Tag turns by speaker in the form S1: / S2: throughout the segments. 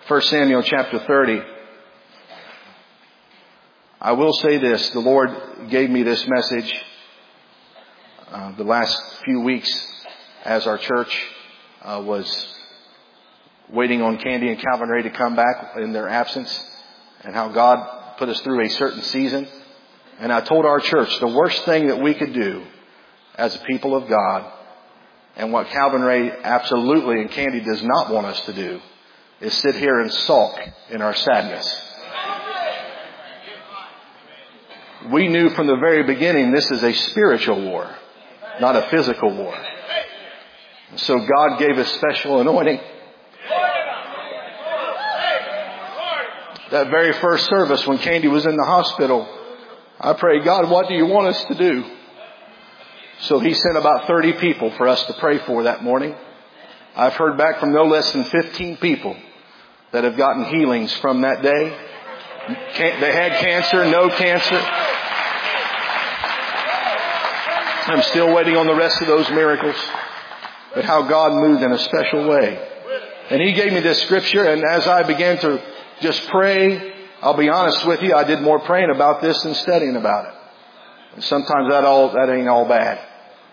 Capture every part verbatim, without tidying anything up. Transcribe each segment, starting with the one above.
S1: First Samuel chapter thirty. I will say this. The Lord gave me this message uh, the last few weeks as our church uh, was waiting on Candy and Calvin Ray to come back in their absence, and how God put us through a certain season. And I told our church the worst thing that we could do as a people of God, and what Calvin Ray absolutely and Candy does not want us to do, is sit here and sulk in our sadness. We knew from the very beginning this is a spiritual war, not a physical war. So God gave us special anointing. That very first service when Candy was in the hospital, I prayed, God, what do you want us to do? So He sent about thirty people for us to pray for that morning. I've heard back from no less than fifteen people that have gotten healings from that day. They had cancer, no cancer. I'm still waiting on the rest of those miracles. But how God moved in a special way. And He gave me this scripture, and as I began to just pray, I'll be honest with you, I did more praying about this than studying about it. And sometimes that all that ain't all bad.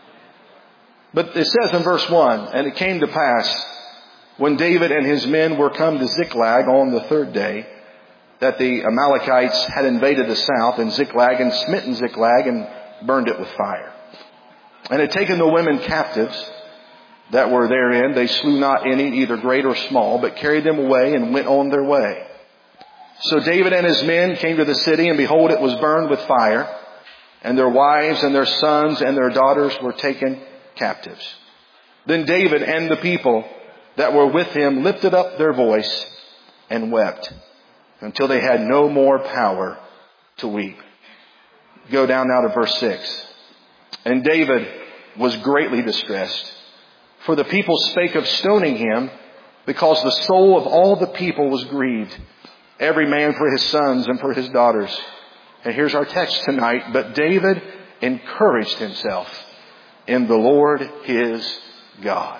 S1: But it says in verse one, and it came to pass, when David and his men were come to Ziklag on the third day, that the Amalekites had invaded the south and Ziklag, and smitten Ziklag, and burned it with fire. And had taken the women captives that were therein. They slew not any, either great or small, but carried them away and went on their way. So David and his men came to the city, and behold, it was burned with fire, and their wives and their sons and their daughters were taken captives. Then David and the people that were with him lifted up their voice and wept until they had no more power to weep. Go down now to verse six. And David was greatly distressed, for the people spake of stoning him, because the soul of all the people was grieved, every man for his sons and for his daughters. And here's our text tonight. But David encouraged himself in the Lord his God.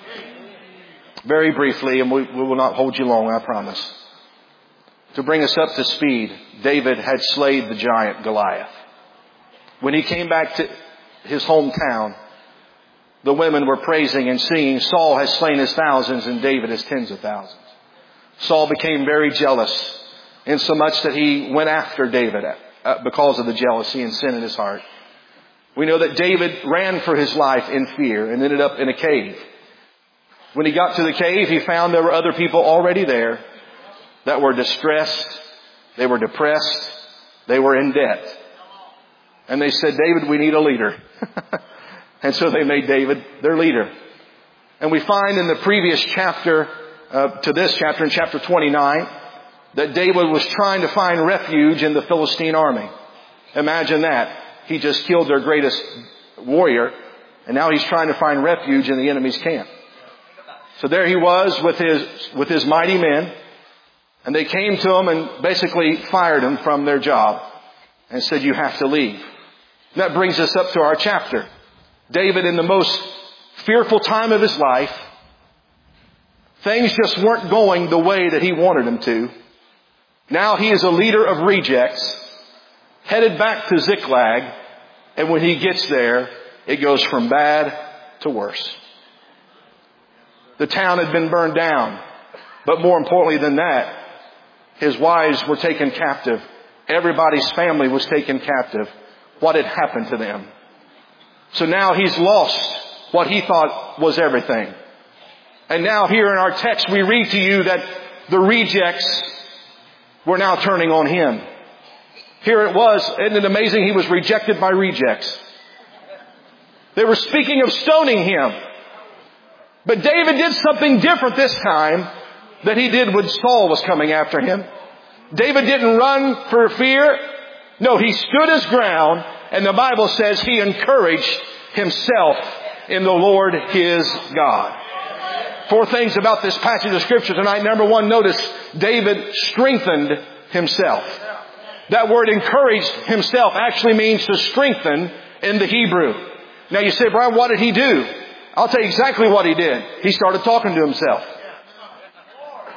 S1: Very briefly, and we, we will not hold you long, I promise. To bring us up to speed, David had slayed the giant Goliath. When he came back to his hometown, the women were praising and singing, Saul has slain his thousands and David his tens of thousands. Saul became very jealous, insomuch that he went after David because of the jealousy and sin in his heart. We know that David ran for his life in fear and ended up in a cave. When he got to the cave, he found there were other people already there that were distressed, they were depressed, they were in debt. And they said, David, we need a leader. And so they made David their leader. And we find in the previous chapter, uh, to this chapter, in chapter twenty-nine, that David was trying to find refuge in the Philistine army. Imagine that. He just killed their greatest warrior, and now he's trying to find refuge in the enemy's camp. So there he was with his, with his mighty men, and they came to him and basically fired him from their job and said, you have to leave. And that brings us up to our chapter. David, in the most fearful time of his life, things just weren't going the way that he wanted them to. Now he is a leader of rejects, headed back to Ziklag, and when he gets there, it goes from bad to worse. The town had been burned down, but more importantly than that, his wives were taken captive. Everybody's family was taken captive. What had happened to them? So now he's lost what he thought was everything. And now here in our text we read to you that the rejects were now turning on him. Here it was, isn't it amazing? He was rejected by rejects. They were speaking of stoning him. But David did something different this time that he did when Saul was coming after him. David didn't run for fear. No, he stood his ground, and the Bible says he encouraged himself in the Lord his God. Four things about this passage of Scripture tonight. Number one, notice David strengthened himself. That word encouraged himself actually means to strengthen in the Hebrew. Now you say, Brian, what did he do? I'll tell you exactly what he did. He started talking to himself.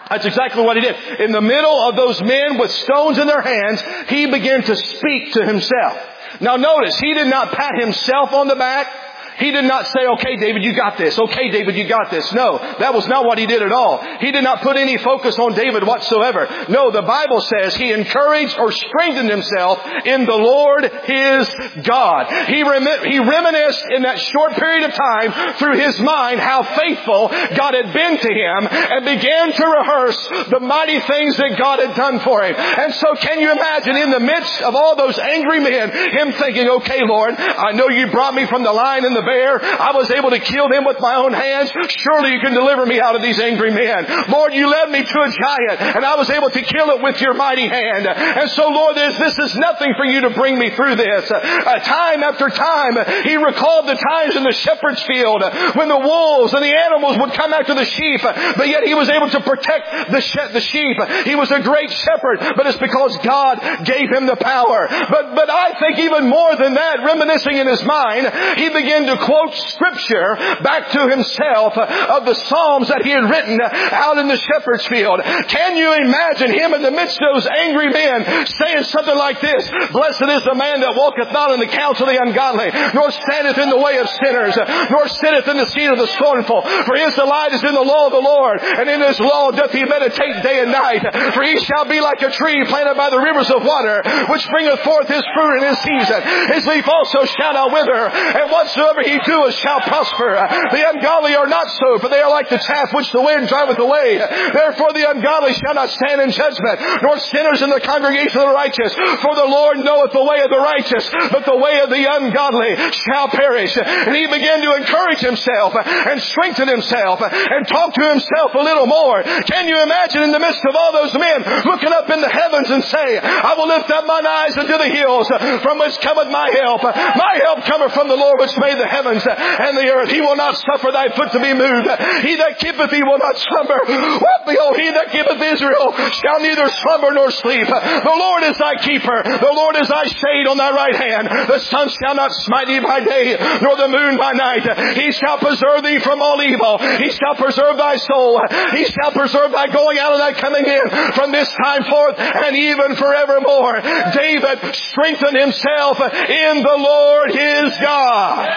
S1: That's exactly what he did. In the middle of those men with stones in their hands, he began to speak to himself. Now notice, he did not pat himself on the back. He did not say, okay, David, you got this. Okay, David, you got this. No, that was not what he did at all. He did not put any focus on David whatsoever. No, the Bible says he encouraged or strengthened himself in the Lord his God. He, rem- he reminisced in that short period of time through his mind how faithful God had been to him and began to rehearse the mighty things that God had done for him. And so can you imagine in the midst of all those angry men, him thinking, okay, Lord, I know you brought me from the lion and the bear. I was able to kill them with my own hands. Surely you can deliver me out of these angry men. Lord, you led me to a giant and I was able to kill it with your mighty hand. And so, Lord, this, this is nothing for you to bring me through this. Uh, time after time, he recalled the times in the shepherd's field when the wolves and the animals would come after the sheep, but yet he was able to protect the, she- the sheep. He was a great shepherd, but it's because God gave him the power. But, but I think even more than that, reminiscing in his mind, he began to quote scripture back to himself of the Psalms that he had written out in the shepherd's field. Can you imagine him in the midst of those angry men saying something like this? Blessed is the man that walketh not in the counsel of the ungodly, nor standeth in the way of sinners, nor sitteth in the seat of the scornful. For his delight is in the law of the Lord, and in his law doth he meditate day and night. For he shall be like a tree planted by the rivers of water, which bringeth forth his fruit in his season. His leaf also shall not wither, and whatsoever he doeth shall prosper. The ungodly are not so, for they are like the chaff which the wind driveth away. Therefore the ungodly shall not stand in judgment, nor sinners in the congregation of the righteous. For the Lord knoweth the way of the righteous, but the way of the ungodly shall perish. And he began to encourage himself and strengthen himself and talk to himself a little more. Can you imagine in the midst of all those men looking up in the heavens and say, I will lift up mine eyes unto the hills, from which cometh my help. My help cometh from the Lord which made the heavens and the earth. He will not suffer thy foot to be moved. He that keepeth thee will not slumber. What? Behold, he that keepeth Israel shall neither slumber nor sleep. The Lord is thy keeper. The Lord is thy shade on thy right hand. The sun shall not smite thee by day, nor the moon by night. He shall preserve thee from all evil. He shall preserve thy soul. He shall preserve thy going out and thy coming in from this time forth and even forevermore. David strengthened himself in the Lord his God.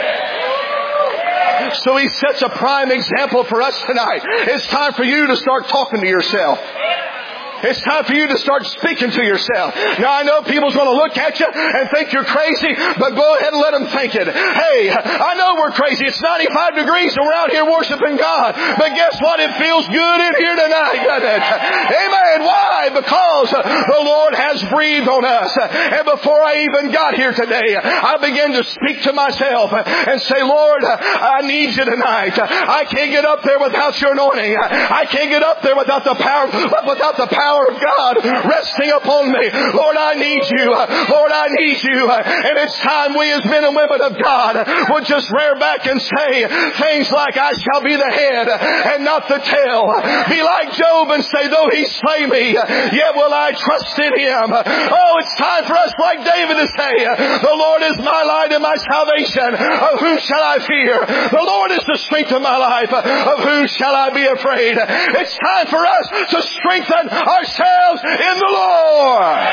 S1: So he sets a prime example for us tonight. It's time for you to start talking to yourself. It's time for you to start speaking to yourself. Now, I know people's going to look at you and think you're crazy, but go ahead and let them think it. Hey, I know we're crazy. It's ninety-five degrees and we're out here worshiping God. But guess what? It feels good in here tonight, doesn't it? Amen. Why? Because the Lord has breathed on us. And before I even got here today, I began to speak to myself and say, Lord, I need you tonight. I can't get up there without your anointing. I can't get up there without the power, without the power of God resting upon me. Lord, I need you. Lord, I need you. And it's time we as men and women of God would just rear back and say things like, I shall be the head and not the tail. Be like Job and say, though he slay me, yet will I trust in him. Oh, it's time for us like David to say, the Lord is my light and my salvation. Of whom shall I fear? The Lord is the strength of my life. Of whom shall I be afraid? It's time for us to strengthen our ourselves in the Lord.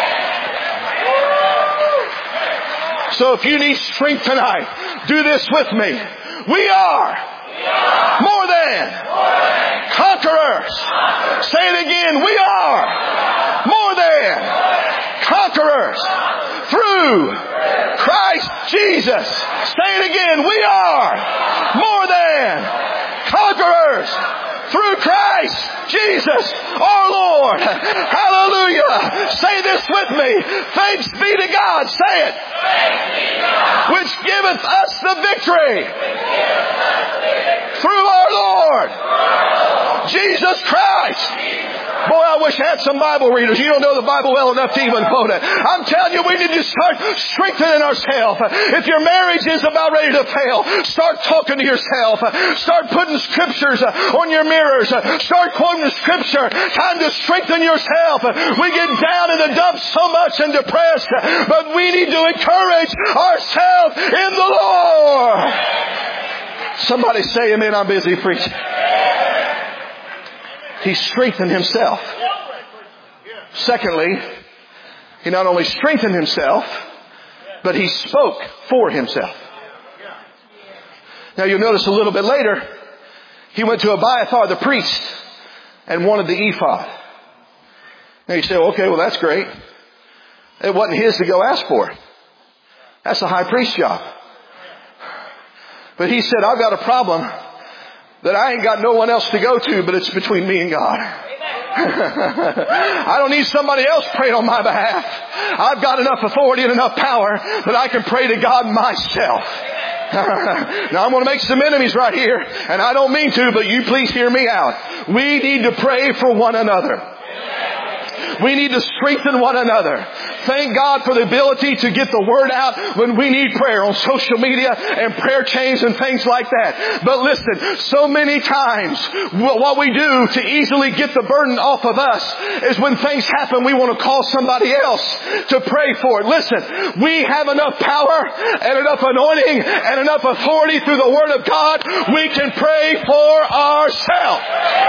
S1: So if you need strength tonight, do this with me. We are more than conquerors. Say it again. We are more than conquerors through Christ Jesus. Say it again. We are more than conquerors through Christ Jesus our Lord. Hallelujah. Say this with me. Thanks be to God. Say it. Which giveth us the victory through our Lord Jesus Christ. Boy, I wish I had some Bible readers. You don't know the Bible well enough to even quote it. I'm telling you, we need to start strengthening ourselves. If your marriage is about ready to fail, start talking to yourself. Start putting scriptures on your mirrors. Start quoting the scripture. Time to strengthen yourself. We get down in the dumps so much and depressed, but we need to encourage ourselves in the Lord. Somebody say amen. I'm busy preaching. He strengthened himself. Secondly, he not only strengthened himself, but he spoke for himself. Now you'll notice a little bit later, he went to Abiathar the priest and wanted the ephod. Now you say, okay, well that's great. It wasn't his to go ask for it. That's the high priest's job. But he said, I've got a problem that I ain't got no one else to go to, but it's between me and God. I don't need somebody else praying on my behalf. I've got enough authority and enough power that I can pray to God myself. Now I'm going to make some enemies right here, and I don't mean to, but you please hear me out. We need to pray for one another. We need to strengthen one another. Thank God for the ability to get the word out when we need prayer on social media and prayer chains and things like that. But listen, so many times what we do to easily get the burden off of us is when things happen, we want to call somebody else to pray for it. Listen, we have enough power and enough anointing and enough authority through the word of God. We can pray for ourselves.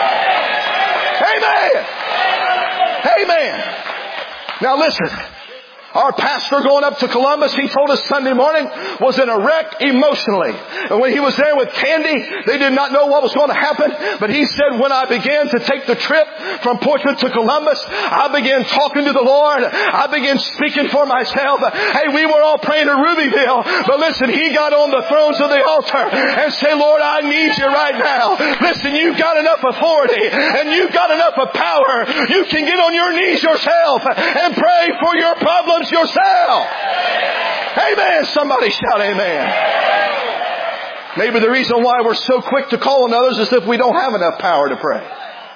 S1: Amen. Amen. Now listen, our pastor going up to Columbus, he told us Sunday morning, was in a wreck emotionally. And when he was there with Candy, they did not know what was going to happen. But he said, when I began to take the trip from Portsmouth to Columbus, I began talking to the Lord. I began speaking for myself. Hey, we were all praying to Rubyville. But listen, he got on the thrones of the altar and said, Lord, I need you right now. Listen, you've got enough authority and you've got enough of power. You can get on your knees yourself and pray for your problems yourself. Amen. Somebody shout amen. Maybe the reason why we're so quick to call on others is if we don't have enough power to pray.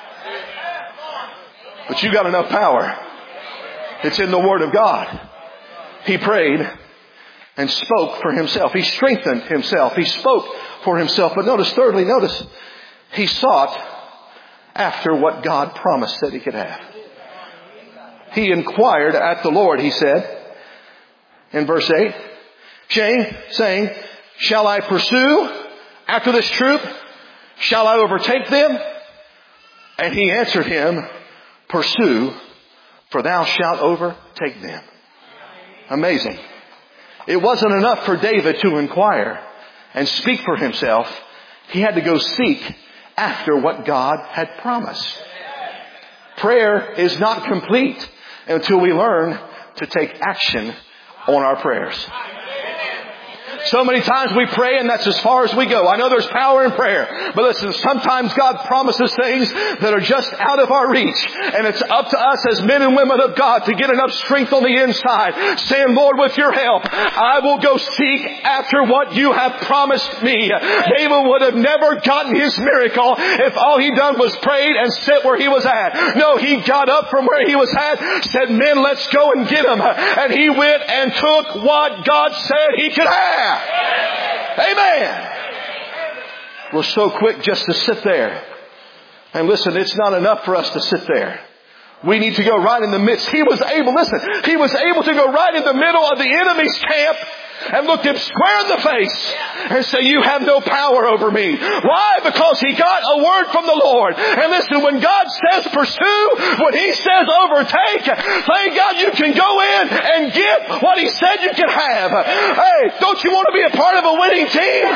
S1: But you got enough power. It's in the Word of God. He prayed and spoke for himself. He strengthened himself. He spoke for himself. But notice, thirdly, notice, he sought after what God promised that he could have. He inquired at the Lord, he said, in verse eight, saying, saying, shall I pursue after this troop? Shall I overtake them? And he answered him, pursue, for thou shalt overtake them. Amazing. It wasn't enough for David to inquire and speak for himself. He had to go seek after what God had promised. Prayer is not complete until we learn to take action on our prayers. So many times we pray and that's as far as we go. I know there's power in prayer. But listen, sometimes God promises things that are just out of our reach. And it's up to us as men and women of God to get enough strength on the inside. Saying, Lord, with your help, I will go seek after what you have promised me. David would have never gotten his miracle if all he done was prayed and sit where he was at. No, he got up from where he was at, said, men, let's go and get him. And he went and took what God said he could have. Amen. We're so quick just to sit there. And listen, it's not enough for us to sit there. We need to go right in the midst. He was able, listen, he was able to go right in the middle of the enemy's camp and look him square in the face and say, you have no power over me. Why? Because he got a word from the Lord. And listen, when God says pursue, when he says overtake, thank God you can go in and get what he said you can have. Hey, don't you want to be a part of a winning team?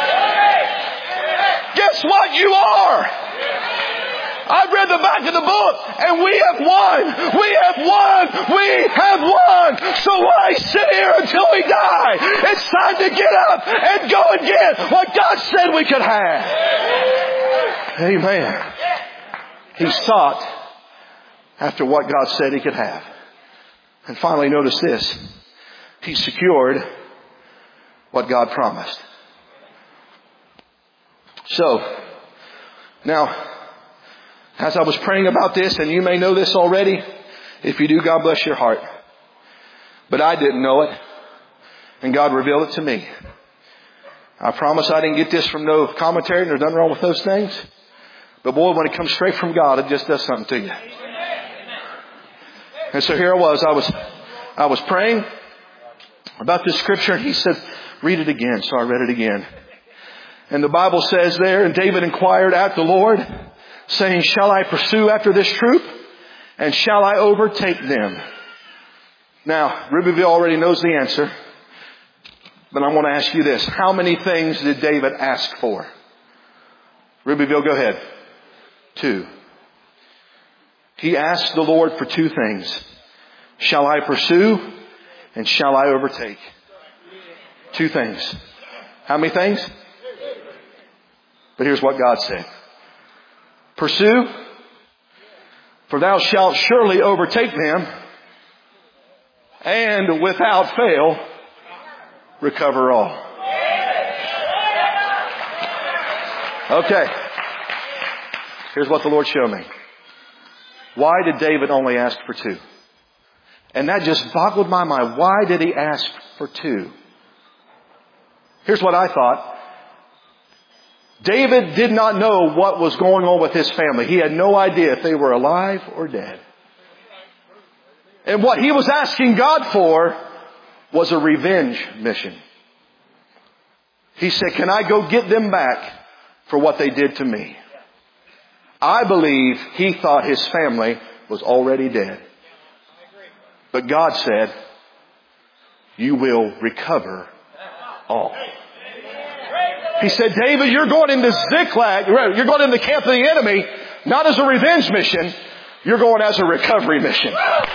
S1: Guess what? You are. I've read the back of the book and we have won. We have won. We have won. So why sit here until we die? It's time to get up and go and get what God said we could have. Amen. He sought after what God said he could have. And finally, notice this. He secured what God promised. So, now, as I was praying about this, and you may know this already. If you do, God bless your heart. But I didn't know it. And God revealed it to me. I promise I didn't get this from no commentary. There's nothing wrong with those things. But boy, when it comes straight from God, it just does something to you. And so here I was. I was, I was praying about this scripture. And he said, read it again. So I read it again. And the Bible says there, and David inquired at the Lord, saying, shall I pursue after this troop? And shall I overtake them? Now, Rubyville already knows the answer. But I want to ask you this. How many things did David ask for? Rubyville, go ahead. Two. He asked the Lord for two things. Shall I pursue? And shall I overtake? Two things. How many things? But here's what God said. Pursue, for thou shalt surely overtake them, and without fail, recover all. Okay. Here's what the Lord showed me. Why did David only ask for two? And that just boggled my mind. Why did he ask for two? Here's what I thought. David did not know what was going on with his family. He had no idea if they were alive or dead. And what he was asking God for was a revenge mission. He said, can I go get them back for what they did to me? I believe he thought his family was already dead. But God said, you will recover all. He said, David, you're going into Ziklag. You're going in the camp of the enemy, not as a revenge mission. You're going as a recovery mission.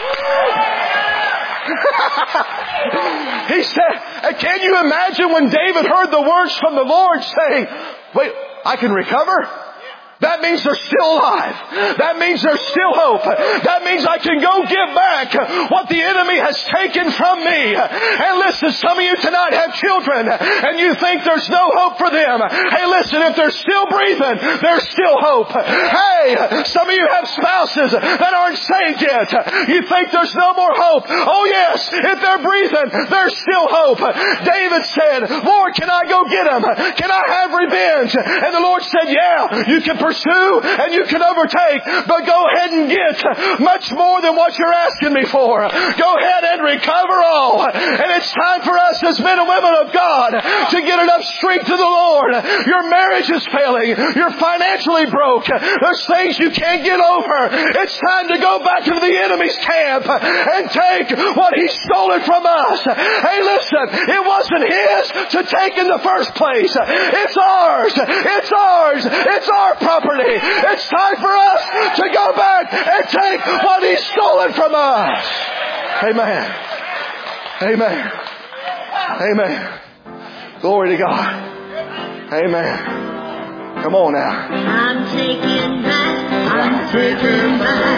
S1: He said, can you imagine when David heard the words from the Lord saying, wait, I can recover? That means they're still alive. That means there's still hope. That means I can go give back what the enemy has taken from me. And listen, some of you tonight have children and you think there's no hope for them. Hey, listen, if they're still breathing, there's still hope. Hey, some of you have spouses that aren't saved yet. You think there's no more hope. Oh yes, if they're breathing, there's still hope. David said, Lord, can I go get them? Can I have revenge? And the Lord said, yeah, you can pursue and you can overtake, but go ahead and get much more than what you're asking me for. Go ahead and recover all. And it's time for us as men and women of God to get enough strength to the Lord. Your marriage is failing. You're financially broke. There's things you can't get over. It's time to go back into the enemy's camp and take what he stole it from us. Hey, listen, it wasn't his to take in the first place. It's ours. It's ours. It's our property. It's time for us to go back and take what He's stolen from us. Amen. Amen. Amen. Glory to God. Amen. Come on now.
S2: I'm taking back. I'm taking back.